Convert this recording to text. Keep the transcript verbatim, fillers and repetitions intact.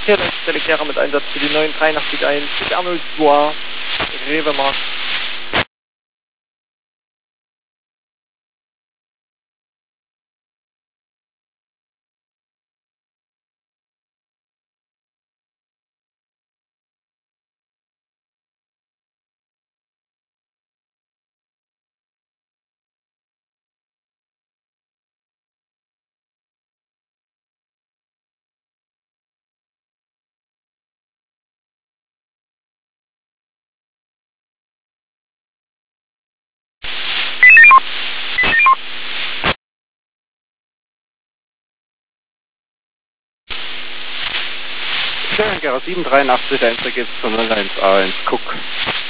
Hier ist Selektierer mit Einsatz für die neun drei acht eins, R null zwei, Rewe Markt. Selektierer sieben drei acht eins, da geht's zu null eins eins, guck.